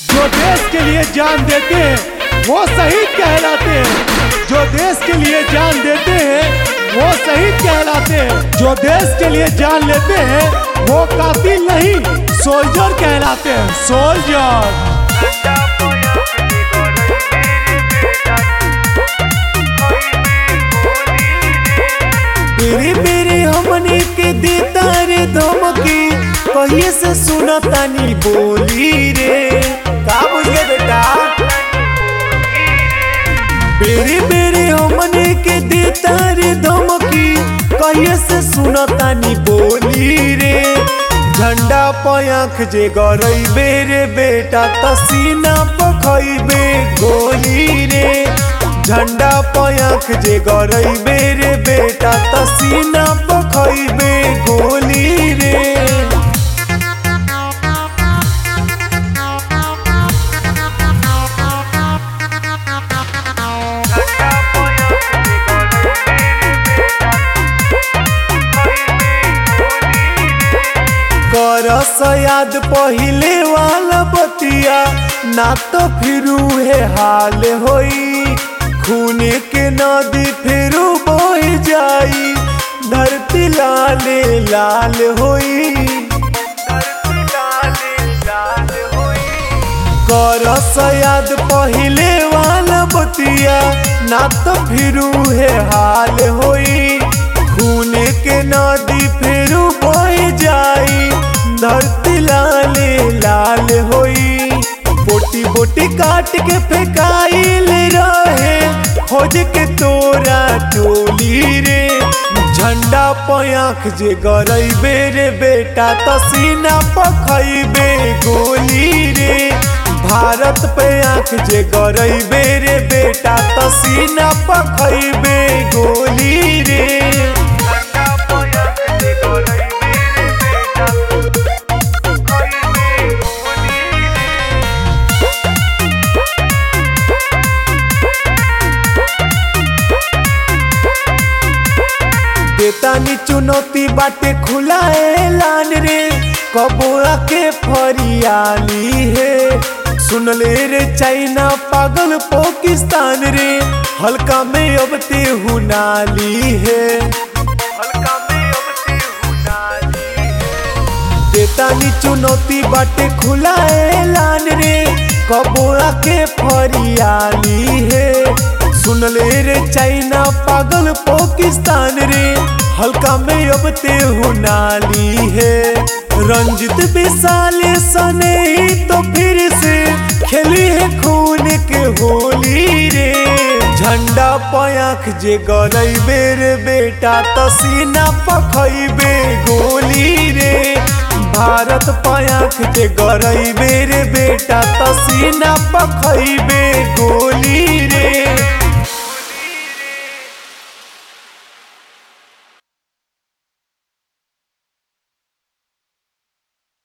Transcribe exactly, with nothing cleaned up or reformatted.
जो देश के लिए जान देते हैं वो शहीद कहलाते हैं। जो देश के लिए जान देते हैं वो शहीद कहलाते हैं। जो देश के लिए जान लेते हैं वो कातिल नहीं सोल्जर कहलाते हैं। सोल्जर मेरी मेरी हमनी के देता रे धमकी, कहिए से सुना तानी बोली रे। का बुझे बेटा मेरी मेरी हमनी के देता रे धमकी, कहिए से सुना तानी बोली रे। झंडा पयांख जे गरइबे रे बेटा तसीना पखइबे गोली रे। झंडा पयांख जे गरइबे रे बेटा तसीना पखइबे गोली रे। करस याद पहिले वाला बतिया ना तो फिर उहे हाल होई। खूने के नदी फिर बह जाई, धरती लाले लाल होई। करस याद पहिले वाला बतिया ना तो फिर उहे हाल होई। खूने के नदी फिर बह जाई, धरती लाले लाल होई। बोटी बोटी काट के फेंकाइल रहे खोज के तोरा टोली रे। झंडा पयांख जे गरइबे रे बेटा तसीना पखइबे गोली रे। भारत पे आँख जे गरइबे रे बेटा तसीना पखइबे गोली रे। देतानी चुनौती बाटे खुला ऐलान रे, कबो आके फरियाली है। सुन ले रे चाइना पागल पाकिस्तान रे, हल्का में अब ते हुनाली है। हल्का में अब ते हुनाली है। देतानी चुनौती बाटे खुला ऐलान रे, कबो आके फरियाली है। सुन ले रे चाइना पागल पाकिस्तान रे, हल्का में अब ते हुनाली है। रंजित विशाले सने तो फिर से खेली है खून के होली रे। झंडा पयांख जे गरइबे रे बेटा तसीना पखइबे गोली रे। भारत पयांख जे गरइबे रे बेटा तसीना पखइबे गोली रे।